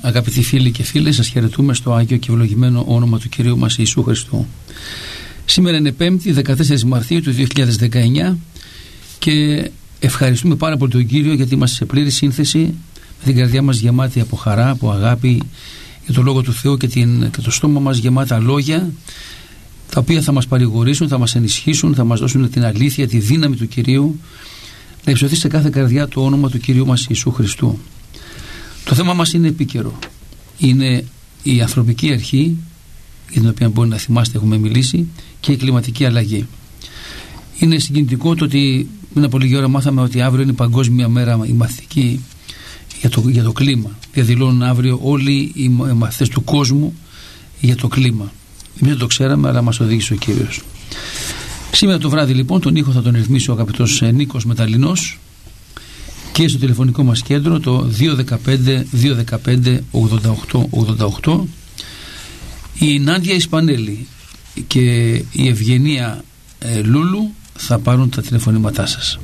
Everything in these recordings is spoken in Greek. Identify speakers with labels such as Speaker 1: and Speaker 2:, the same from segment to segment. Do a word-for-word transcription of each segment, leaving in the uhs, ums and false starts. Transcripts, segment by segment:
Speaker 1: Αγαπητοί φίλοι και φίλες, σας χαιρετούμε στο Άγιο και ευλογημένο όνομα του Κυρίου μας Ιησού Χριστού. Σήμερα είναι Πέμπτη, δεκατέσσερις Μαρτίου του δύο χιλιάδες δεκαεννιά και ευχαριστούμε πάρα πολύ τον Κύριο γιατί είμαστε σε πλήρη σύνθεση, με την καρδιά μας γεμάτη από χαρά, από αγάπη για το Λόγο του Θεού και, την, και το στόμα μας γεμάτα λόγια τα οποία θα μας παρηγορήσουν, θα μας ενισχύσουν, θα μας δώσουν την αλήθεια, τη δύναμη του Κυρίου να υψωθεί σε κάθε καρδιά το όνομα του Κυρίου μας Ιησού Χριστού. Το θέμα μας είναι επίκαιρο. Είναι η ανθρωπική αρχή, για την οποία μπορεί να θυμάστε έχουμε μιλήσει, και η κλιματική αλλαγή. Είναι συγκινητικό το ότι πριν από λίγη ώρα μάθαμε ότι αύριο είναι η παγκόσμια μέρα η μαθητική για το, για το κλίμα. Διαδηλώνουν αύριο όλοι οι μαθητές του κόσμου για το κλίμα. Εμείς δεν το ξέραμε, αλλά μας οδήγησε ο Κύριος. Σήμερα το βράδυ λοιπόν τον ήχο θα τον ρυθμίσει ο αγαπητός Νίκος Μεταλλινός και στο τηλεφωνικό μας κέντρο το δύο ένα πέντε δύο ένα πέντε ογδόντα οκτώ ογδόντα οκτώ η Νάντια Ισπανέλη και η Ευγενία ε, Λούλου θα πάρουν τα τηλεφωνήματά σας.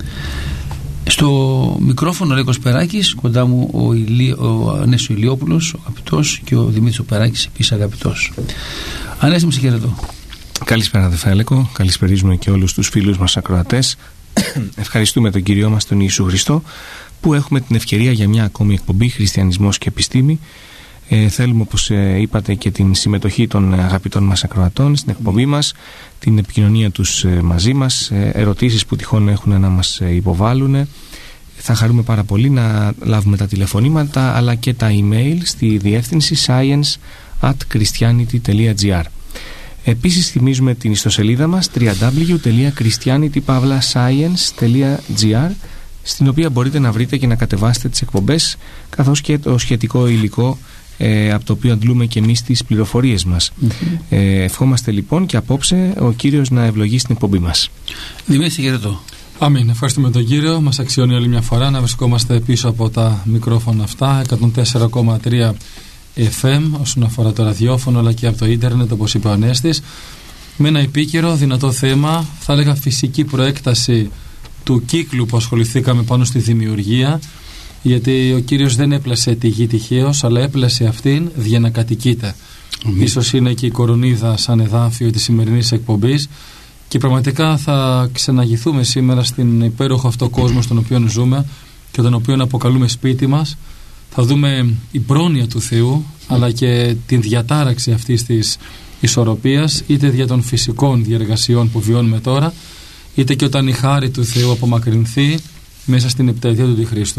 Speaker 1: Στο μικρόφωνο ο Λέκος Περάκης, κοντά μου ο, Ηλί, ο Ανέσου Ηλιόπουλος, ο αγαπητός, και ο Δημήτρης ο Περάκης, επίσης αγαπητός. Ανέστη μου, σε χαιρετώ.
Speaker 2: Καλησπέρα αδελφέ Λέκο, καλησπερίζουμε και όλους τους φίλους μας ακροατές. Ευχαριστούμε τον Κύριο μας τον Ιησού Χριστό που έχουμε την ευκαιρία για μια ακόμη εκπομπή Χριστιανισμός και Επιστήμη. Ε, θέλουμε, όπως ε, είπατε, και την συμμετοχή των αγαπητών μας ακροατών στην εκπομπή μας, την επικοινωνία τους ε, μαζί μας, ε, ερωτήσεις που τυχόν έχουν να μας ε, υποβάλουν. Θα χαρούμε πάρα πολύ να λάβουμε τα τηλεφωνήματα αλλά και τα email στη διεύθυνση science at christianity dot gr. Επίσης θυμίζουμε την ιστοσελίδα μας double-u double-u double-u τελεία christianity dash science τελεία gr, στην οποία μπορείτε να βρείτε και να κατεβάσετε τις εκπομπές καθώς και το σχετικό υλικό ε, από το οποίο αντλούμε και εμείς τις πληροφορίες μας. Mm-hmm. ε, ευχόμαστε λοιπόν και απόψε ο Κύριος να ευλογήσει την εκπομπή μας.
Speaker 1: Δημήτρη, χαιρετώ.
Speaker 3: Αμήν. Ευχαριστούμε τον Κύριο. Μας αξιώνει άλλη μια φορά να βρισκόμαστε πίσω από τα μικρόφωνα αυτά εκατόν τέσσερα κόμμα τρία εφ εμ όσον αφορά το ραδιόφωνο, αλλά και από το ίντερνετ, όπως είπε ο Ανέστης, με ένα επίκαιρο δυνατό θέμα, θα έλεγα φυσική προέκταση του κύκλου που ασχοληθήκαμε πάνω στη δημιουργία, γιατί ο Κύριος δεν έπλασε τη γη τυχαίως, αλλά έπλασε αυτήν για να κατοικείται. Mm. Ίσως είναι και η κορονίδα σαν εδάφιο της σημερινής εκπομπής και πραγματικά θα ξεναγηθούμε σήμερα στην υπέροχο αυτό κόσμο στον οποίο ζούμε και τον οποίο αποκαλούμε σπίτι μας. Θα δούμε η πρόνοια του Θεού αλλά και την διατάραξη αυτής της ισορροπίας, είτε δια των φυσικών διεργασιών που βιώνουμε τώρα, είτε και όταν η χάρη του Θεού απομακρυνθεί μέσα στην επταετία του Χριστού.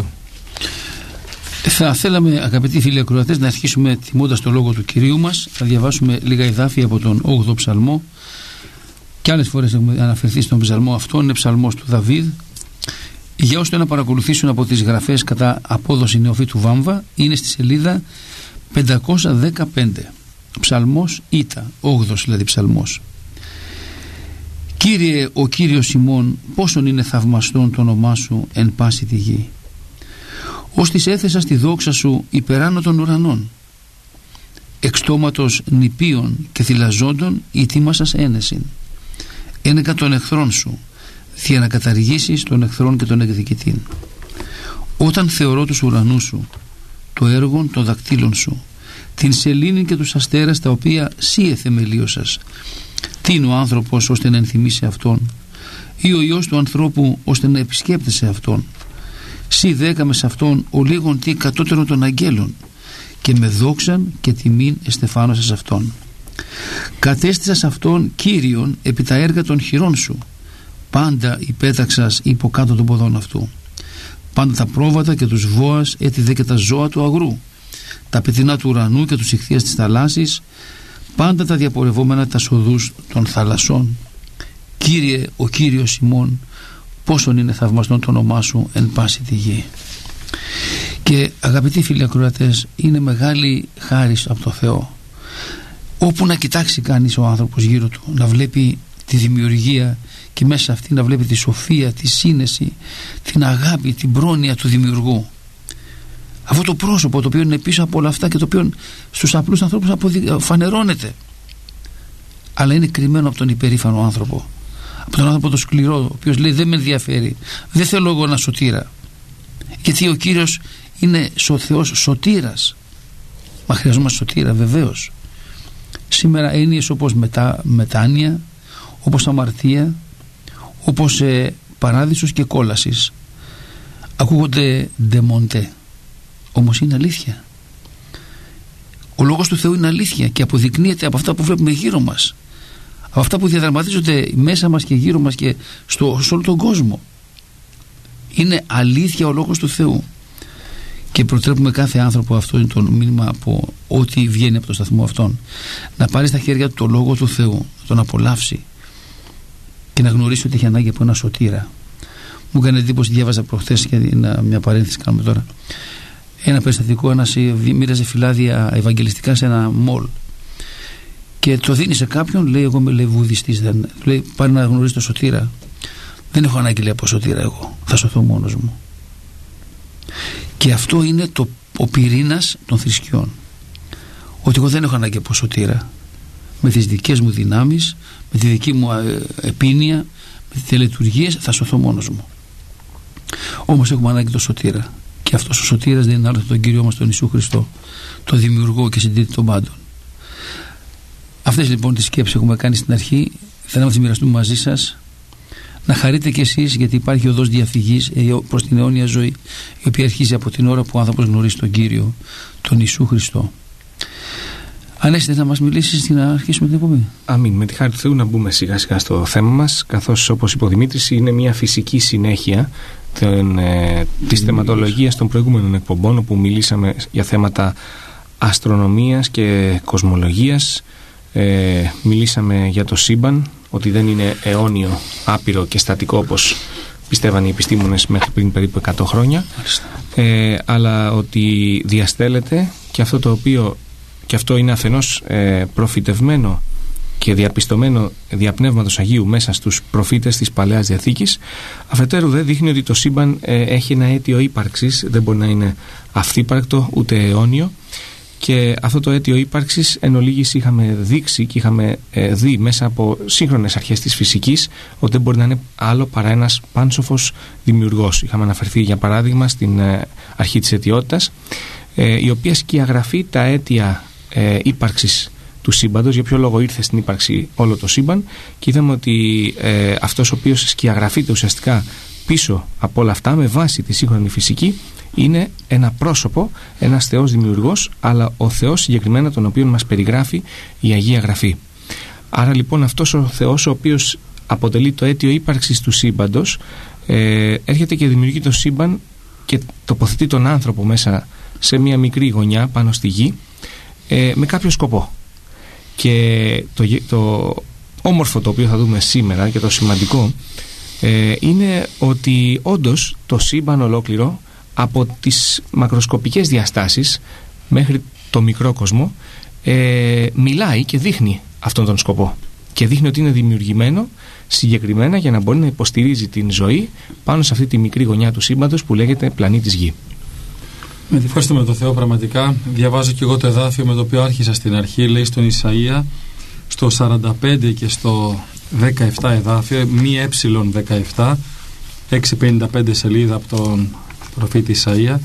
Speaker 1: Θα θέλαμε, αγαπητοί φίλοι ακροατές, να αρχίσουμε τιμώντας το λόγο του Κυρίου μας. Θα διαβάσουμε λίγα εδάφια από τον όγδοο ψαλμό και άλλες φορές έχουμε αναφερθεί στον ψαλμό αυτό. Είναι ψαλμός του Δαβίδ. Για όσοι το να παρακολουθήσουν από τις γραφές κατά απόδοση νεοφύτου Βάμβα, είναι στη σελίδα πεντακόσια δεκαπέντε. Ψαλμός Ήτα, όγδοος δηλαδή ψαλμός. Κύριε, ο Κύριος ημών, πόσον είναι θαυμαστόν το όνομά σου εν πάση τη γη. Ως της έθεσα στη δόξα σου υπεράνω των ουρανών. Εξ στόματος νηπίων και θυλαζόντων η τίμα σας ένεσιν. Ένεκα των εχθρών σου, για να καταργήσεις τον εχθρόν και τον εκδικητήν. Όταν θεωρώ τους ουρανούς σου, το έργον των δακτύλων σου, την σελήνη και τους αστέρας τα οποία σύ εθεμελίωσας, τι είναι ο άνθρωπος ώστε να ενθυμίσει αυτόν, ή ο Υιός του ανθρώπου ώστε να επισκέπτεσαι αυτόν. Σύ δέκαμε σε αυτόν ο λίγον τι κατώτερον των αγγέλων, και με δόξαν και τιμήν εστεφάνωσα σε αυτόν. Κατέστησα σε αυτόν Κύριον επί τα έργα των χειρών σου, πάντα υπέταξας υπό κάτω των ποδών αυτού. Πάντα τα πρόβατα και τους βόας έτι δε και τα ζώα του αγρού, τα πετεινά του ουρανού και τους ηχθείας της θαλάσσης, πάντα τα διαπορευόμενα τα σοδούς των θαλασσών. Κύριε, ο Κύριος ημών, πόσον είναι θαυμαστόν το όνομά σου εν πάση τη γη. Και αγαπητοί φίλοι ακροατές, είναι μεγάλη χάρις από το Θεό. Όπου να κοιτάξει κανείς ο άνθρωπος γύρω του, να βλέπει τη δημιουργία και μέσα αυτή να βλέπει τη σοφία, τη σύνεση, την αγάπη, την πρόνοια του δημιουργού. Αυτό το πρόσωπο το οποίο είναι πίσω από όλα αυτά και το οποίο στους απλούς ανθρώπους φανερώνεται, αλλά είναι κρυμμένο από τον υπερήφανο άνθρωπο, από τον άνθρωπο το σκληρό, ο οποίος λέει δεν με ενδιαφέρει, δεν θέλω εγώ να σωτήρα, γιατί ο Κύριος είναι ο Θεός σωτήρας. Μα χρειαζόμαστε σωτήρα, βεβαίως. Σήμερα έννοιες όπως μετα, μετάνοια, όπως αμαρτία, όπως ε, παράδεισος και κόλασης ακούγονται ντεμοντέ, όμως είναι αλήθεια. Ο λόγος του Θεού είναι αλήθεια και αποδεικνύεται από αυτά που βλέπουμε γύρω μας, από αυτά που διαδραματίζονται μέσα μας και γύρω μας και στο, σε όλο τον κόσμο. Είναι αλήθεια ο λόγος του Θεού και προτρέπουμε κάθε άνθρωπο, αυτό είναι το μήνυμα από ό,τι βγαίνει από το σταθμό αυτόν, να πάρει στα χέρια του το λόγο του Θεού, να τον απολαύσει και να γνωρίσει ότι έχει ανάγκη από ένα σωτήρα. Μου έκανε εντύπωση, διάβαζα προχθές, και μια παρένθεση κάνουμε τώρα, ένα περιστατικό, ένας μοίραζε φυλάδια ευαγγελιστικά σε ένα μολ και το δίνει σε κάποιον, λέει, εγώ είμαι, λέει, βουδιστής, δεν, λέει, πάρει να γνωρίσει το σωτήρα. Δεν έχω ανάγκη, λέει, από σωτήρα, εγώ θα σωθώ μόνος μου. Και αυτό είναι το, ο πυρήνας των θρησκειών, ότι εγώ δεν έχω ανάγκη από σωτήρα. Με τις δικές μου δυνάμεις, με τη δική μου επίνοια, με τις τελετουργίες θα σωθώ μόνος μου. Όμως έχουμε ανάγκη το σωτήρα, και αυτός ο σωτήρας δεν είναι άλλο τον Κύριο μας τον Ιησού Χριστό, τον δημιουργό και συντηρητή των πάντων. Αυτές λοιπόν τις σκέψεις έχουμε κάνει στην αρχή, θέλω να τις μοιραστούμε μαζί σας, να χαρείτε κι εσείς, γιατί υπάρχει οδός διαφυγής προς την αιώνια ζωή, η οποία αρχίζει από την ώρα που ο άνθρωπος γνωρίζει τον Κύριο, τον Ιησού Χριστό. Αν έχετε να μας μιλήσεις, να αρχίσουμε την εκπομπή.
Speaker 2: Αμήν. Με τη χάρη του Θεού να μπούμε σιγά σιγά στο θέμα μας, καθώς, όπως είπε ο Δημήτρης, είναι μια φυσική συνέχεια των, ε, της θεματολογίας των προηγούμενων εκπομπών, όπου μιλήσαμε για θέματα αστρονομίας και κοσμολογίας. Ε, μιλήσαμε για το σύμπαν, ότι δεν είναι αιώνιο, άπειρο και στατικό όπως πιστεύαν οι επιστήμονες μέχρι πριν περίπου εκατό χρόνια, ε, αλλά ότι διαστέλλεται, και αυτό το οποίο και αυτό είναι αφενός ε, προφητευμένο και διαπιστωμένο δια Πνεύματος Αγίου μέσα στους προφήτες της Παλαιάς Διαθήκης, αφετέρου δε δείχνει ότι το σύμπαν ε, έχει ένα αίτιο ύπαρξης, δεν μπορεί να είναι αυθύπαρκτο ούτε αιώνιο, και αυτό το αίτιο ύπαρξης εν ολίγης είχαμε δείξει και είχαμε ε, δει μέσα από σύγχρονες αρχές της φυσικής ότι δεν μπορεί να είναι άλλο παρά ένας πάνσοφος δημιουργός. Είχαμε αναφερθεί για παράδειγμα στην ε, αρχή της αιτιότητας, ε, η οποία σκιαγραφεί τα αίτια ε, ύπαρξης του σύμπαντος, για ποιο λόγο ήρθε στην ύπαρξη όλο το σύμπαν, και είδαμε ότι ε, αυτός ο οποίος σκιαγραφείται ουσιαστικά πίσω από όλα αυτά με βάση τη σύγχρονη φυσική είναι ένα πρόσωπο, ένας Θεός δημιουργός, αλλά ο Θεός συγκεκριμένα τον οποίο μας περιγράφει η Αγία Γραφή. Άρα λοιπόν αυτός ο Θεός, ο οποίος αποτελεί το αίτιο ύπαρξης του σύμπαντος, ε, έρχεται και δημιουργεί το σύμπαν και τοποθετεί τον άνθρωπο μέσα σε μια μικρή γωνιά πάνω στη γη, ε, με κάποιο σκοπό. Και το, το όμορφο το οποίο θα δούμε σήμερα και το σημαντικό ε, είναι ότι όντως το σύμπαν ολόκληρο, από τις μακροσκοπικές διαστάσεις μέχρι το μικρό κόσμο, ε, μιλάει και δείχνει αυτόν τον σκοπό, και δείχνει ότι είναι δημιουργημένο συγκεκριμένα για να μπορεί να υποστηρίζει την ζωή πάνω σε αυτή τη μικρή γωνιά του σύμπαντος που λέγεται πλανήτης Γη.
Speaker 3: Με ευχαριστούμε τον Θεό πραγματικά. Διαβάζω και εγώ το εδάφιο με το οποίο άρχισα στην αρχή. Λέει στον Ισαΐα στο σαράντα πέντε και στο δεκαεπτά εδάφιο, μη έψιλον δεκαεπτά, έξι πενήντα πέντε σελίδα από τον προφήτη Ισαΐα.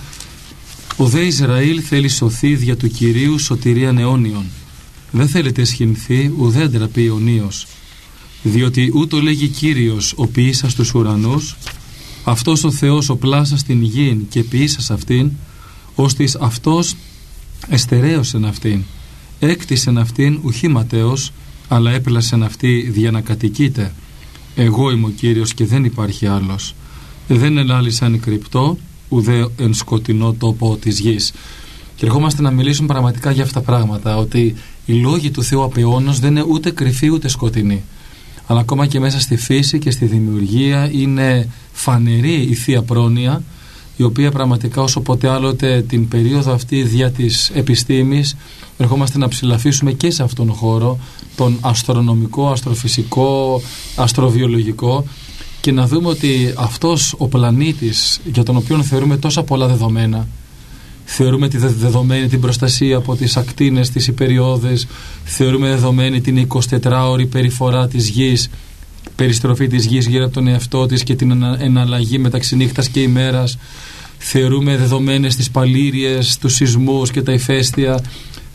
Speaker 3: Ο δε Ισραήλ θέλει σωθεί δια του Κυρίου σωτηρίαν αιώνιον. Δεν θέλετε σχηνθεί ουδέ ντραπεί αιωνίως. Διότι ούτω λέγει Κύριος ο ποιήσας τους ουρανούς, αυτός ο Θεός ο πλάσας την γην και ποιήσας αυτήν, ώστις αυτός εστερέωσεν αυτήν, έκτισεν αυτήν ουχή ματέως, αλλά έπλασεν αυτή δια να κατοικείται. Εγώ είμαι ο Κύριος και δεν υπάρχει άλλος. Δεν ελάλησαν κρυπτό, ουδέ εν σκοτεινό τόπο της γης. Και ερχόμαστε να μιλήσουμε πραγματικά για αυτά τα πράγματα, ότι οι λόγοι του Θεού απ' αιώνος δεν είναι ούτε κρυφοί ούτε σκοτεινοί, αλλά ακόμα και μέσα στη φύση και στη δημιουργία είναι φανερή η Θεία Πρόνοια, η οποία πραγματικά όσο ποτέ άλλοτε την περίοδο αυτή δια της επιστήμης ερχόμαστε να ψηλαφίσουμε και σε αυτόν τον χώρο, τον αστρονομικό, αστροφυσικό, αστροβιολογικό, και να δούμε ότι αυτός ο πλανήτης για τον οποίο θεωρούμε τόσα πολλά δεδομένα, θεωρούμε τη δεδομένη την προστασία από τις ακτίνες, τις υπεριόδες, θεωρούμε δεδομένη την εικοσιτετράωρη περιφορά της γης, περιστροφή της γης γύρω από τον εαυτό της και την εναλλαγή μεταξύ νύχτας και ημέρας, θεωρούμε δεδομένες τις παλήριες, τους σεισμούς και τα ηφαίστεια,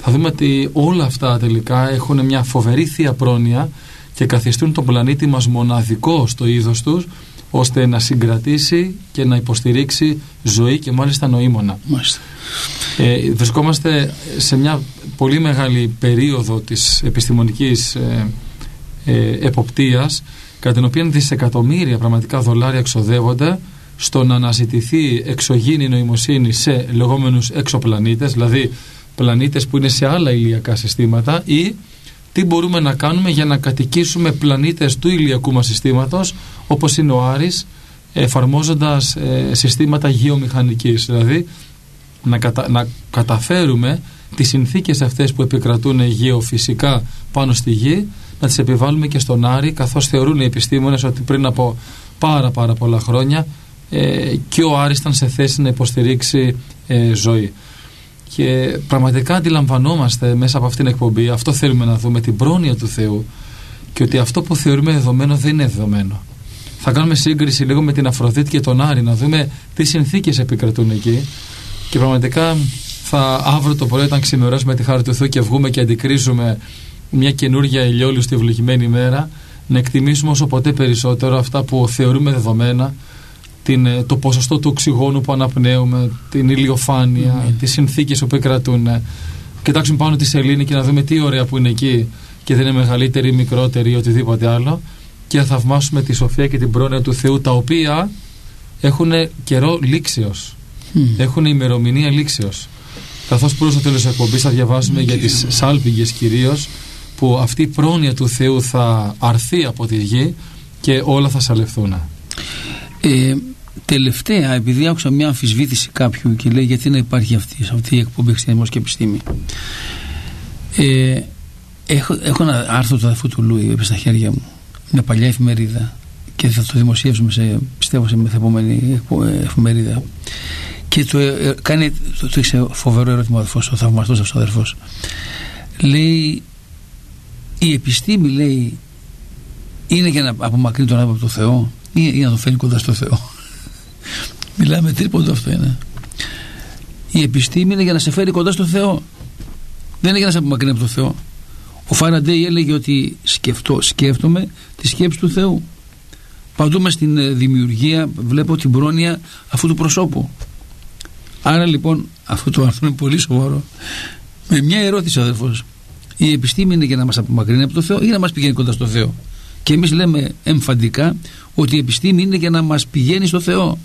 Speaker 3: θα δούμε ότι όλα αυτά τελικά έχουν μια φοβερή θεία πρόνοια και καθιστούν τον πλανήτη μας μοναδικό στο είδος τους, ώστε να συγκρατήσει και να υποστηρίξει ζωή και μάλιστα νοήμωνα. Ε, βρισκόμαστε σε μια πολύ μεγάλη περίοδο της επιστημονικής ε, ε, εποπτείας, κατά την οποία δισεκατομμύρια πραγματικά δολάρια εξοδεύονται στο να αναζητηθεί εξωγήινη νοημοσύνη σε λεγόμενους εξωπλανήτες, δηλαδή πλανήτες που είναι σε άλλα ηλιακά συστήματα, ή τι μπορούμε να κάνουμε για να κατοικήσουμε πλανήτες του ηλιακού μας συστήματος, όπως είναι ο Άρης, εφαρμόζοντας ε, συστήματα γεωμηχανικής, δηλαδή να, κατα, να καταφέρουμε τις συνθήκες αυτές που επικρατούν γεωφυσικά πάνω στη Γη να τις επιβάλλουμε και στον Άρη, καθώς θεωρούν οι επιστήμονες ότι πριν από πάρα πάρα πολλά χρόνια ε, και ο Άρης ήταν σε θέση να υποστηρίξει ε, ζωή. Και πραγματικά αντιλαμβανόμαστε μέσα από αυτήν την εκπομπή, αυτό θέλουμε να δούμε, την πρόνοια του Θεού, και ότι αυτό που θεωρούμε δεδομένο δεν είναι δεδομένο. Θα κάνουμε σύγκριση λίγο με την Αφροδίτη και τον Άρη, να δούμε τι συνθήκες επικρατούν εκεί, και πραγματικά θα, αύριο το πρωί, όταν ξημερώσουμε τη χάρη του Θεού και βγούμε και αντικρίζουμε μια καινούργια ηλιόλου στη ευλογημένη ημέρα, να εκτιμήσουμε όσο ποτέ περισσότερο αυτά που θεωρούμε δεδομένα, την, το ποσοστό του οξυγόνου που αναπνέουμε, την ηλιοφάνεια, mm. τις συνθήκες που επικρατούν. Κοιτάξουμε πάνω τη σελήνη και να δούμε τι ωραία που είναι εκεί και δεν είναι μεγαλύτερη ή μικρότερη ή οτιδήποτε άλλο, και να θαυμάσουμε τη σοφία και την πρόνοια του Θεού, τα οποία έχουν καιρό λήξεως, mm. έχουν ημερομηνία λήξεως. Καθώς προς το τέλος της εκπομπής θα διαβάσουμε mm. για τις σάλπιγγες κυρίως, που αυτή η πρόνοια του Θεού θα αρθεί από τη γη και όλα θα σαλευθούν.
Speaker 1: Ε, τελευταία, επειδή άκουσα μια αμφισβήτηση κάποιου και λέει γιατί να υπάρχει αυτή, αυτή η εκπομπή Χριστιανισμός και Επιστήμη, ε, έχω, έχω ένα άρθρο του αδελφού του Λούι στα χέρια μου, μια παλιά εφημερίδα, και θα το δημοσιεύσουμε σε, πιστεύω, σε μεθεπόμενη εφημερίδα, και το, ε, κάνει, το, το έχει φοβερό ερώτημα ο αδελφός, ο θαυμαστός αυτός ο αδελφός. Λέει, η επιστήμη, λέει, είναι για να απομακρύνει τον άνθρωπο από το Θεό ή, ή να τον φέρνει κοντά στο Θεό? Μιλάμε τρίποντο, αυτό είναι. Η επιστήμη είναι για να σε φέρει κοντά στο Θεό, δεν είναι για να σε απομακρύνει από το Θεό. Ο Φαραντέι έλεγε ότι σκεφτώ, σκέφτομαι τη σκέψη του Θεού. Παντού μες στην δημιουργία βλέπω την πρόνοια αυτού του προσώπου. Άρα λοιπόν αυτό το άρθρο είναι πολύ σοβαρό. Με μια ερώτηση, αδελφός: η επιστήμη είναι για να μας απομακρύνει από το Θεό ή να μας πηγαίνει κοντά στο Θεό? Και εμείς λέμε εμφαντικά ότι η επιστήμη είναι για να μας πηγαίνει στο Θεό.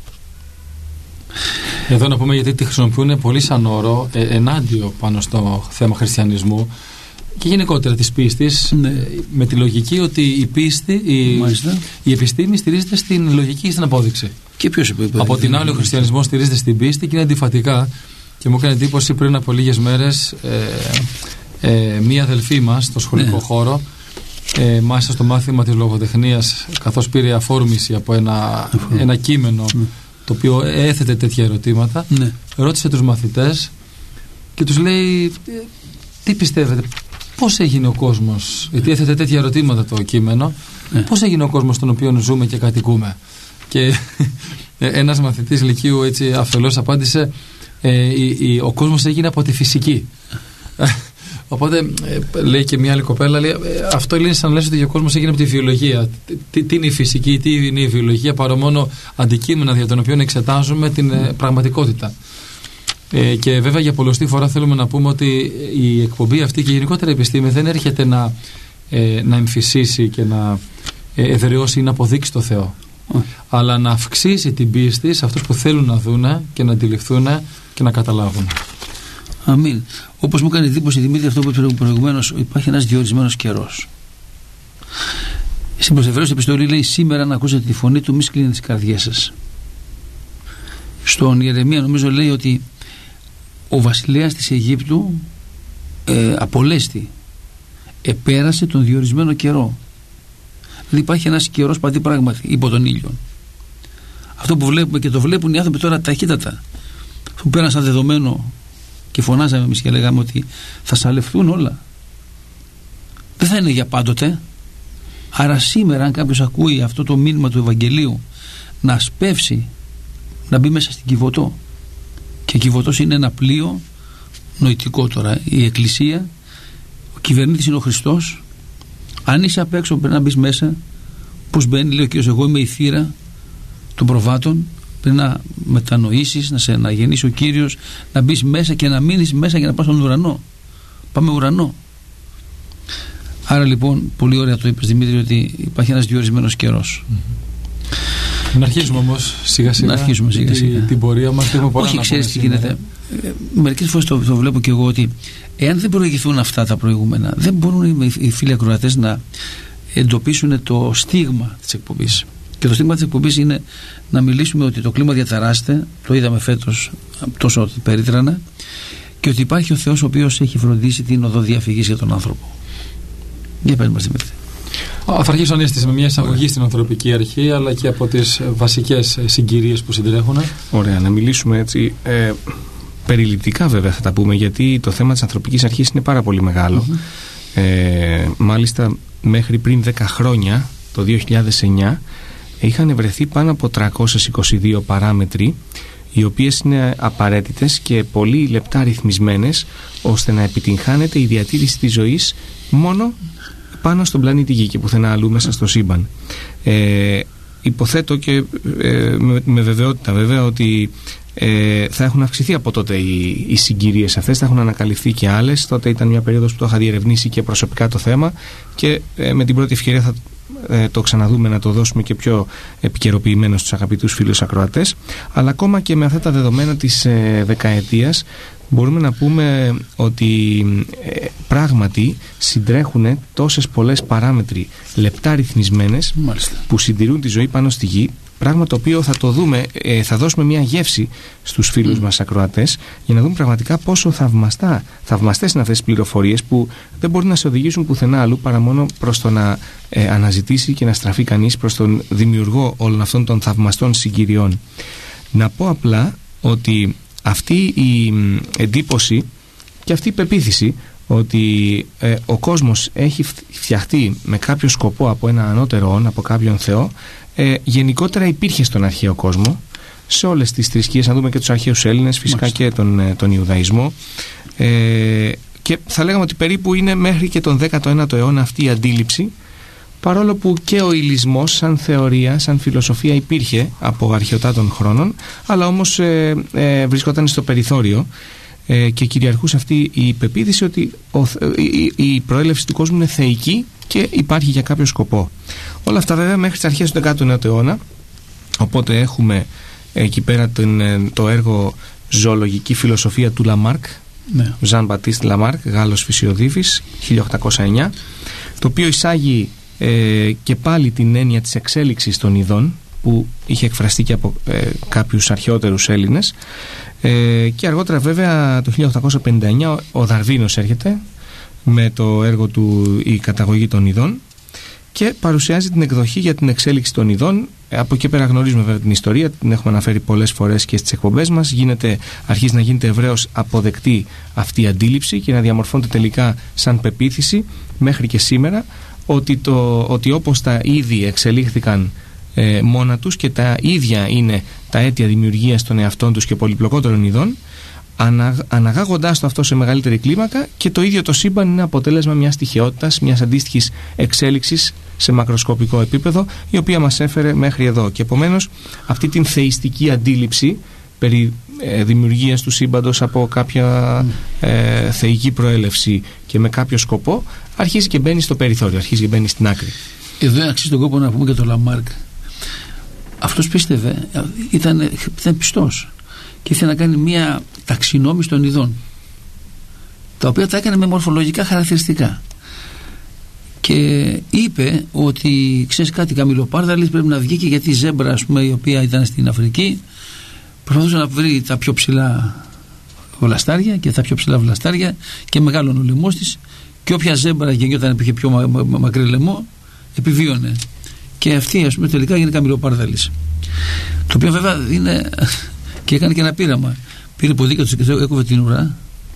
Speaker 3: Εδώ να πούμε, γιατί τη χρησιμοποιούν πολύ σαν όρο ε, ενάντιο πάνω στο θέμα χριστιανισμού και γενικότερα της πίστης, ναι. ε, με τη λογική ότι η πίστη, η, η επιστήμη στηρίζεται στην λογική και στην απόδειξη. Και ποιος είπε? Από την άλλη, ο χριστιανισμός στηρίζεται στην πίστη και είναι αντιφατικά. Και μου έκανε εντύπωση πριν από λίγες μέρες ε, ε, μία αδελφή μας στο σχολικό ναι. χώρο, ε, μάλιστα στο μάθημα της λογοτεχνίας, καθώς πήρε αφόρμηση από ένα, ένα κείμενο ναι. το οποίο έθετε τέτοια ερωτήματα, ναι. ρώτησε τους μαθητές και τους λέει: τι πιστεύετε, πώς έγινε ο κόσμος? Γιατί έθετε τέτοια ερωτήματα το κείμενο, ναι. πώς έγινε ο κόσμος στον οποίο ζούμε και κατοικούμε? Και ένας μαθητής λυκείου έτσι αφελώς απάντησε: ε, η, η, ο κόσμος έγινε από τη φυσική. Οπότε ε, λέει και μια άλλη κοπέλα, λέει, ε, αυτό είναι σαν να λες ότι ο κόσμος έγινε από τη βιολογία. Τι, τι είναι η φυσική, τι είναι η βιολογία, παρά μόνο αντικείμενα για τον οποίο εξετάζουμε την ε, πραγματικότητα. Ε, και βέβαια για πολλωστή φορά θέλουμε να πούμε ότι η εκπομπή αυτή και η γενικότερα επιστήμη δεν έρχεται να, ε, να εμφυσίσει και να ε, εδραιώσει ή να αποδείξει το Θεό, mm. αλλά να αυξήσει την πίστη σε αυτούς που θέλουν να δούνε και να αντιληφθούν και να καταλάβουν.
Speaker 1: Αμήν. Όπως μου έκανε εντύπωση, Δημήτρη, αυτό που είπε προηγουμένως, υπάρχει ένας διορισμένος καιρός. Στην προσεφερέως επιστολή λέει: σήμερα να ακούσετε τη φωνή του, μη σκλίνετε τις καρδιές σας. Στον Ιερεμία νομίζω λέει ότι ο βασιλέας της Αιγύπτου ε, απολέστη, επέρασε τον διορισμένο καιρό. Δηλαδή υπάρχει ένας καιρός πατή πράγματι υπό τον ήλιο. Αυτό που βλέπουμε και το βλέπουν οι άνθρωποι τώρα ταχύτατα, που πέραν σαν δεδομένο, και φωνάζαμε εμείς και λέγαμε ότι θα σαλευθούν όλα, δεν θα είναι για πάντοτε. Άρα σήμερα, αν κάποιος ακούει αυτό το μήνυμα του Ευαγγελίου, να σπεύσει να μπει μέσα στην Κιβωτό, και Κιβωτός είναι ένα πλοίο νοητικό τώρα. Η Εκκλησία, ο κυβερνήτης είναι ο Χριστός. Αν είσαι απ' έξω πρέπει να μπεις μέσα. Πώς μπαίνει, λέει ο Κύριος, εγώ είμαι η θύρα των προβάτων. Πρέπει να μετανοήσεις, να σε αναγεννήσει ο Κύριος, να μπεις μέσα και να μείνεις μέσα για να πας στον ουρανό. Πάμε ουρανό. Άρα λοιπόν, πολύ ωραία το είπες, Δημήτρη, ότι υπάρχει ένας διορισμένος καιρός.
Speaker 3: Να αρχίσουμε όμως σιγά σιγά,
Speaker 1: να αρχίσουμε σιγά σιγά.
Speaker 3: Την, την πορεία μας.
Speaker 1: Όχι, ξέρεις τι γίνεται. Ε, μερικές φορές το, το βλέπω και εγώ, ότι εάν δεν προηγηθούν αυτά τα προηγούμενα, δεν μπορούν οι, οι φίλοι ακροατές να εντοπίσουν το στίγμα της εκπομπής. Και το στίγμα της εκπομπής είναι να μιλήσουμε ότι το κλίμα διαταράσσεται, το είδαμε φέτος τόσο περίτρανα, και ότι υπάρχει ο Θεός ο οποίος έχει φροντίσει την οδό διαφυγής για τον άνθρωπο. Για πες μας, Δημήτρη.
Speaker 3: Θα αρχίσω ανέστηση με μια εισαγωγή στην ανθρωπική αρχή, αλλά και από τις βασικές συγκυρίες που συντρέχουν.
Speaker 2: Ωραία, να μιλήσουμε έτσι ε, περιληπτικά βέβαια θα τα πούμε, γιατί το θέμα της ανθρωπικής αρχής είναι πάρα πολύ μεγάλο. Mm-hmm. ε, μάλιστα μέχρι πριν δέκα χρόνια, το δύο χιλιάδες εννιά, είχαν βρεθεί πάνω από τριακόσιες είκοσι δύο παράμετροι, οι οποίες είναι απαραίτητες και πολύ λεπτά ρυθμισμένες, ώστε να επιτυγχάνεται η διατήρηση της ζωής μόνο πάνω στον πλανήτη Γη και πουθενά αλλού μέσα στο σύμπαν. Ε, υποθέτω και ε, με, με βεβαιότητα βέβαια ότι ε, θα έχουν αυξηθεί από τότε οι, οι συγκυρίες αυτές, θα έχουν ανακαλυφθεί και άλλες. Τότε ήταν μια περίοδος που το είχα διερευνήσει και προσωπικά το θέμα, και ε, με την πρώτη ευκαιρία θα ε, το ξαναδούμε, να το δώσουμε και πιο επικαιροποιημένο στους αγαπητούς φίλους ακροατές. Αλλά ακόμα και με αυτά τα δεδομένα της ε, δεκαετίας, μπορούμε να πούμε ότι ε, πράγματι συντρέχουν τόσες πολλές παράμετροι λεπτά ρυθμισμένες, μάλιστα, που συντηρούν τη ζωή πάνω στη Γη, πράγμα το οποίο θα το δούμε, ε, θα δώσουμε μια γεύση στους φίλους mm. μας ακροατές, για να δούμε πραγματικά πόσο θαυμαστά, θαυμαστές είναι αυτές τις πληροφορίες, που δεν μπορεί να σε οδηγήσουν πουθενά αλλού παρά μόνο προς το να ε, αναζητήσει και να στραφεί κανείς προς τον δημιουργό όλων αυτών των θαυμαστών συγκυριών. Να πω απλά ότι αυτή η εντύπωση και αυτή η πεποίθηση ότι ε, ο κόσμος έχει φτιαχτεί με κάποιο σκοπό από ένα ανώτερο όν, από κάποιον Θεό, ε, γενικότερα υπήρχε στον αρχαίο κόσμο, σε όλες τις θρησκείες, να δούμε και τους αρχαίους Έλληνες, φυσικά Μάλιστα. και τον, τον Ιουδαϊσμό, ε, και θα λέγαμε ότι περίπου είναι μέχρι και τον δέκατο ένατο αιώνα αυτή η αντίληψη, παρόλο που και ο ηλισμός σαν θεωρία, σαν φιλοσοφία υπήρχε από αρχαιοτάτων χρόνων, αλλά όμως ε, ε, βρισκόταν στο περιθώριο, ε, και κυριαρχούσε αυτή η πεποίθηση ότι ο, η, η προέλευση του κόσμου είναι θεϊκή και υπάρχει για κάποιο σκοπό. Όλα αυτά βέβαια μέχρι τις αρχές του δέκατου ένατου αιώνα, οπότε έχουμε εκεί πέρα τον, το έργο «Ζωολογική φιλοσοφία» του Λαμάρκ, ναι. Ζαν Μπατίστ Λαμάρκ, Γάλλος φυσιοδίφης, χίλια οκτακόσια εννιά, το οποίο εισάγει Ε, και πάλι την έννοια της εξέλιξης των ειδών, που είχε εκφραστεί και από ε, κάποιους αρχαιότερους Έλληνες, ε, και αργότερα βέβαια το χίλια οκτακόσια πενήντα εννιά ο Δαρβίνος έρχεται με το έργο του «Η καταγωγή των ειδών» και παρουσιάζει την εκδοχή για την εξέλιξη των ειδών. Από εκεί πέρα γνωρίζουμε βέβαια την ιστορία, την έχουμε αναφέρει πολλές φορές και στις εκπομπές μας. Γίνεται, αρχίζει να γίνεται ευρέως αποδεκτή αυτή η αντίληψη και να διαμορφώνεται τελικά σαν πεποίθηση μέχρι και σήμερα, ότι, το, ότι όπως τα είδη εξελίχθηκαν ε, μόνα τους και τα ίδια είναι τα αίτια δημιουργίας των εαυτών τους και πολυπλοκότερων ειδών, ανα, αναγάγοντάς το αυτό σε μεγαλύτερη κλίμακα, και το ίδιο το σύμπαν είναι αποτέλεσμα μιας τυχαιότητας, μιας αντίστοιχης εξέλιξης σε μακροσκοπικό επίπεδο, η οποία μας έφερε μέχρι εδώ. Και επομένως αυτή την θεϊστική αντίληψη περί ε, δημιουργίας του σύμπαντος από κάποια ε, θεϊκή προέλευση και με κάποιο σκοπό, αρχίζει και μπαίνει στο περιθώριο, αρχίζει και μπαίνει στην άκρη.
Speaker 1: Εδώ αξίζει τον κόπο να πούμε και τον Λαμάρκ. Αυτός πίστευε, ήταν, ήταν πιστός και ήθελε να κάνει μια ταξινόμηση των ειδών, τα οποία τα έκανε με μορφολογικά χαρακτηριστικά, και είπε ότι ξέρεις κάτι, καμιλοπάρδαλης πρέπει να βγει, και γιατί η ζέμπρα, ας πούμε, η οποία ήταν στην Αφρική, προσπαθούσε να βρει τα πιο ψηλά βλαστάρια και τα πιο ψηλά βλαστάρια, και μεγάλον ο λαιμός της, και όποια ζέμπρα γεννιόταν που είχε πιο μα, μα, μα, μακρύ λαιμό επιβίωνε, και αυτή, ας πούμε, τελικά έγινε καμιλοπάρδαλης, το οποίο βέβαια είναι και έκανε και ένα πείραμα, πήρε ποδήλατα του και έκοβε την ουρά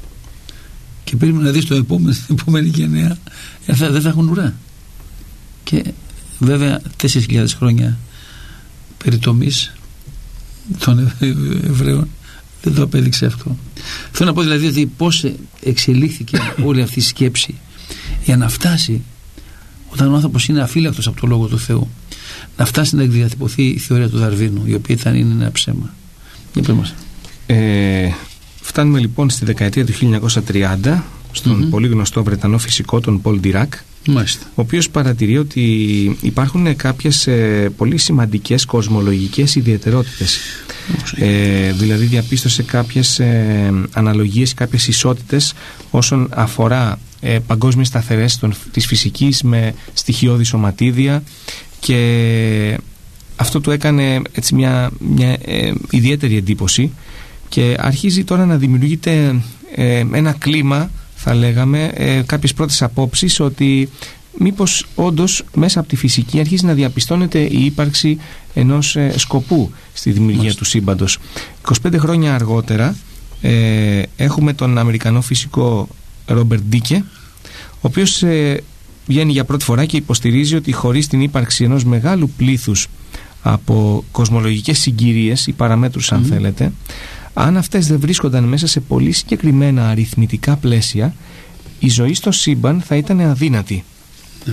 Speaker 1: και περίμενε να δει στο επόμενο, την επόμενη γενναία δεν θα, θα έχουν ουρά, και βέβαια τέσσερις χιλιάδες χρόνια περιτομής των Εβραίων δεν το απέδειξε αυτό. Θέλω να πω δηλαδή ότι πώς εξελίχθηκε όλη αυτή η σκέψη για να φτάσει, όταν ο άνθρωπος είναι αφύλακτος από το Λόγο του Θεού, να φτάσει να εκδιατυπωθεί η θεωρία του Δαρβίνου, η οποία ήταν είναι ένα ψέμα. Για πες μας.
Speaker 2: Ε, φτάνουμε λοιπόν στη δεκαετία του χίλια εννιακόσια τριάντα στον mm-hmm. πολύ γνωστό Βρετανό φυσικό, τον Πολ Ντιράκ, ο οποίος παρατηρεί ότι υπάρχουν κάποιες ε, πολύ σημαντικές κοσμολογικές ιδιαιτερότητες. Ε, δηλαδή διαπίστωσε κάποιες ε, αναλογίες, κάποιες ισότητες όσον αφορά ε, παγκόσμιες σταθερές των, της φυσικής με στοιχειώδη σωματίδια, και αυτό του έκανε έτσι μια, μια ε, ιδιαίτερη εντύπωση, και αρχίζει τώρα να δημιουργείται ε, ένα κλίμα, θα λέγαμε, ε, κάποιες πρώτες απόψεις ότι μήπως όντως μέσα από τη φυσική αρχίζει να διαπιστώνεται η ύπαρξη ενός ε, σκοπού στη δημιουργία Μάλιστα. του σύμπαντος. είκοσι πέντε χρόνια αργότερα ε, έχουμε τον Αμερικανό φυσικό Ρόμπερτ Ντίκε, ο οποίος ε, βγαίνει για πρώτη φορά και υποστηρίζει ότι χωρίς την ύπαρξη ενός μεγάλου πλήθους από κοσμολογικές συγκυρίες ή παραμέτρους, αν mm. θέλετε, αν αυτές δεν βρίσκονταν μέσα σε πολύ συγκεκριμένα αριθμητικά πλαίσια, η ζωή στο σύμπαν θα ήταν αδύνατη. Mm.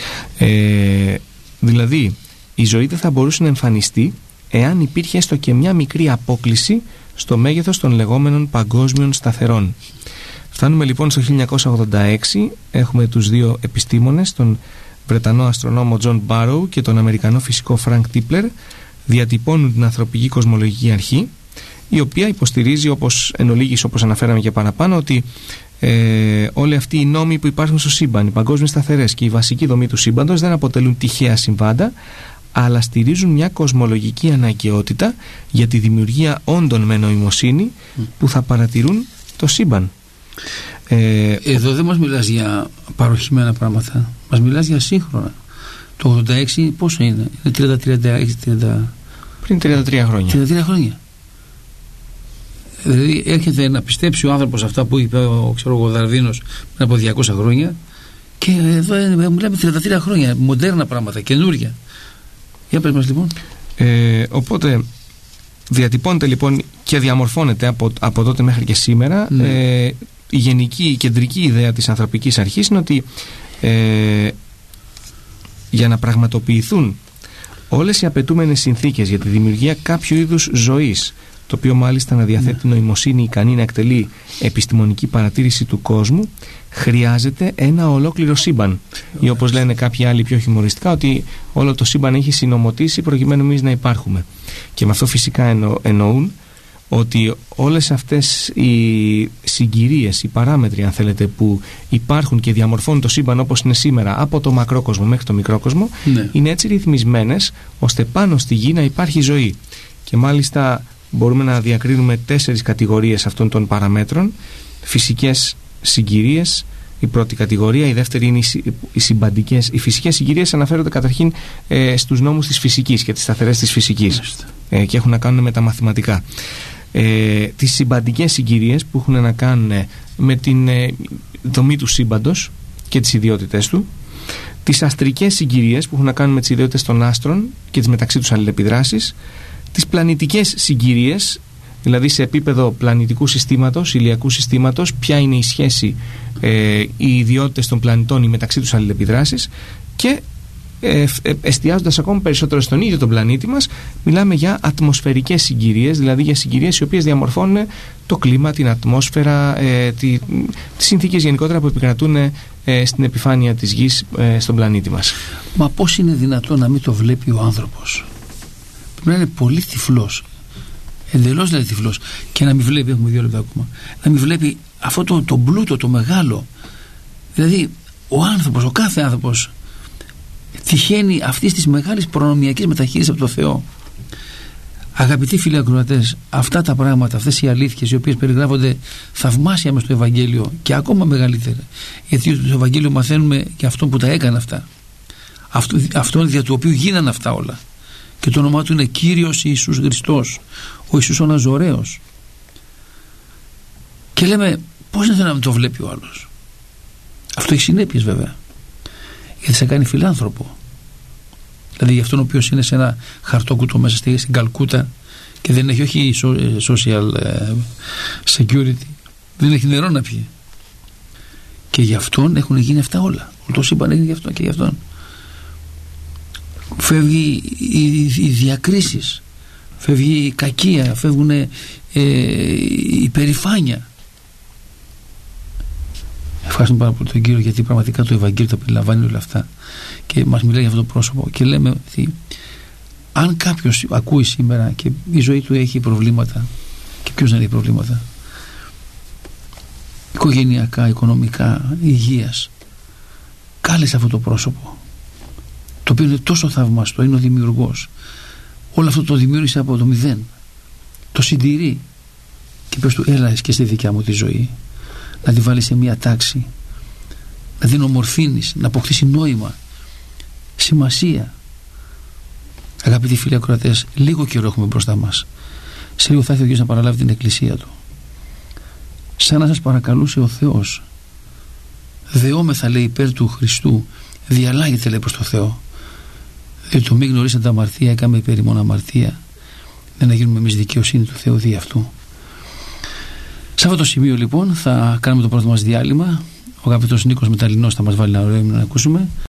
Speaker 2: Ε, δηλαδή, η ζωή δεν θα μπορούσε να εμφανιστεί εάν υπήρχε έστω και μια μικρή απόκλιση στο μέγεθος των λεγόμενων παγκόσμιων σταθερών. Φτάνουμε λοιπόν στο χίλια εννιακόσια ογδόντα έξι, έχουμε τους δύο επιστήμονες, τον Βρετανό αστρονόμο Τζον Μπάροου και τον Αμερικανό φυσικό Φρανκ Τίπλερ, διατυπώνουν την ανθρωπική κοσμολογική αρχή, η οποία υποστηρίζει, όπως εν ολίγης, όπως αναφέραμε και παραπάνω, ότι ε, όλοι αυτοί οι νόμοι που υπάρχουν στο σύμπαν, οι παγκόσμιες σταθερές και η βασική δομή του σύμπαντος δεν αποτελούν τυχαία συμβάντα, αλλά στηρίζουν μια κοσμολογική αναγκαιότητα για τη δημιουργία όντων με νοημοσύνη που θα παρατηρούν το σύμπαν.
Speaker 1: Ε, Εδώ δεν μας μιλάς για παροχημένα πράγματα, μας μιλάς για σύγχρονα. Το ογδόντα έξι πόσο είναι? Είναι τριάντα, τριάντα έξι, τριάντα...
Speaker 2: πριν τριάντα τρία χρόνια.
Speaker 1: τριάντα τρία χρόνια. Δηλαδή έρχεται να πιστέψει ο άνθρωπος αυτά που είπε ο, ξέρω, ο Δαρβίνος πριν από διακόσια χρόνια, και εδώ μιλάμε τριάντα τρία χρόνια, μοντέρνα πράγματα, καινούργια. Για πες μας λοιπόν.
Speaker 2: Ε, οπότε διατυπώνεται λοιπόν και διαμορφώνεται από, από τότε μέχρι και σήμερα ναι. ε, η γενική, η κεντρική ιδέα της ανθρωπικής αρχής είναι ότι ε, για να πραγματοποιηθούν όλες οι απαιτούμενες συνθήκες για τη δημιουργία κάποιου είδους ζωής, το οποίο μάλιστα να διαθέτει ναι. νοημοσύνη ικανή να εκτελεί επιστημονική παρατήρηση του κόσμου, χρειάζεται ένα ολόκληρο σύμπαν. Ή όπως λένε κάποιοι άλλοι πιο χιουμοριστικά, ότι όλο το σύμπαν έχει συνομωτήσει προκειμένου εμείς να υπάρχουμε. Και με αυτό φυσικά εννο, εννοούν ότι όλες αυτές οι συγκυρίες, οι παράμετροι αν θέλετε, που υπάρχουν και διαμορφώνουν το σύμπαν όπως είναι σήμερα από το μακρόκοσμο μέχρι το μικρόκοσμο, ναι. είναι έτσι ρυθμισμένες ώστε πάνω στη γη να υπάρχει ζωή. Και μάλιστα μπορούμε να διακρίνουμε τέσσερις κατηγορίες αυτών των παραμέτρων: φυσικές συγκυρίες, η πρώτη κατηγορία, η δεύτερη είναι οι συμπαντικές. Οι φυσικές συγκυρίες αναφέρονται καταρχήν ε, στους νόμους της φυσικής και τις σταθερές της φυσικής ε, και έχουν να κάνουν με τα μαθηματικά. Ε, τις συμπαντικές συγκυρίες που έχουν να κάνουν με την ε, δομή του σύμπαντος και τις ιδιότητες του. Τις αστρικές συγκυρίες που έχουν να κάνουν με τις ιδιότητες των άστρων και τις μεταξύ τους αλληλεπιδράσεις. Τις πλανητικές συγκυρίες, δηλαδή σε επίπεδο πλανητικού συστήματος, ηλιακού συστήματος, ποια είναι η σχέση, ε, οι ιδιότητες των πλανητών, οι μεταξύ τους αλληλεπιδράσεις, και ε, ε, εστιάζοντας ακόμα περισσότερο στον ίδιο τον πλανήτη μας, μιλάμε για ατμοσφαιρικές συγκυρίες, δηλαδή για συγκυρίες οι οποίες διαμορφώνουν το κλίμα, την ατμόσφαιρα, ε, τη, τις συνθήκες γενικότερα που επικρατούν ε, στην επιφάνεια της γης, ε, στον πλανήτη μας.
Speaker 1: Μα πώς είναι δυνατόν να μην το βλέπει ο άνθρωπος? Πρέπει να είναι πολύ τυφλός, εντελώς δηλαδή τυφλός, και να μην βλέπει, έχουμε δύο λεπτά ακόμα, να μην βλέπει αυτό το, το πλούτο, το μεγάλο. Δηλαδή ο άνθρωπος, ο κάθε άνθρωπος τυχαίνει αυτής της μεγάλης προνομιακής μεταχείρισης από το Θεό. Αγαπητοί φίλοι ακροατές, αυτά τα πράγματα, αυτές οι αλήθειες οι οποίες περιγράφονται θαυμάσια μες στο Ευαγγέλιο και ακόμα μεγαλύτερα, γιατί στο Ευαγγέλιο μαθαίνουμε και αυτόν που τα έκανε αυτά, αυτό, αυτόν δια του οποίου γίνανε αυτά όλα, και το όνομά του είναι Κύριος Ιησούς Χριστός, ο Ιησούς ο Ναζωραίος. Και λέμε, πώς είναι να μην το βλέπει ο άλλος? Αυτό έχει συνέπειες βέβαια, γιατί σε κάνει φιλάνθρωπο. Δηλαδή για αυτόν ο οποίος είναι σε ένα χαρτόκουτο μέσα στην Καλκούτα και δεν έχει όχι social security, δεν έχει νερό να πιει, και γι' αυτόν έχουν γίνει αυτά όλα. Το σύμπαν έγινε γι' αυτό και γι' αυτόν. Φεύγει οι, οι διακρίσεις, φεύγει η κακία, φεύγουν ε, η περηφάνεια. Ευχαριστούμε πάρα πολύ τον Κύριο, γιατί πραγματικά το Ευαγγέλιο τα περιλαμβάνει όλα αυτά και μας μιλάει για αυτό το πρόσωπο, και λέμε ότι αν κάποιος ακούει σήμερα και η ζωή του έχει προβλήματα, και ποιος δεν έχει προβλήματα οικογενειακά, οικονομικά, υγείας, κάλεσε αυτό το πρόσωπο, το οποίο είναι τόσο θαυμαστό, είναι ο δημιουργός, όλο αυτό το δημιούργησε από το μηδέν, το συντηρεί, και πες του, έλα και στη δικιά μου τη ζωή, να τη βάλει σε μια τάξη, να την ομορφύνεις, να αποκτήσει νόημα, σημασία. Αγαπητοί φίλοι ακροατές, λίγο καιρό έχουμε μπροστά μας. Σε λίγο θα έρθει ο Κύριος να παραλάβει την εκκλησία του. Σαν να σας παρακαλούσε ο Θεός, δεόμεθα, λέει, υπέρ του Χριστού, διαλάγεται, λέει, προς το Θεό, διότι το μη γνωρίσαν τα αμαρτία, έκαμε υπέρ ημών αμαρτία, δεν να γίνουμε εμείς δικαιοσύνη του Θεού δι' αυτού. Σε αυτό το σημείο λοιπόν θα κάνουμε το πρώτο μας διάλειμμα. Ο αγαπητός Νίκος Μεταλλινός θα μας βάλει ένα ωραίο ύμνο να ακούσουμε.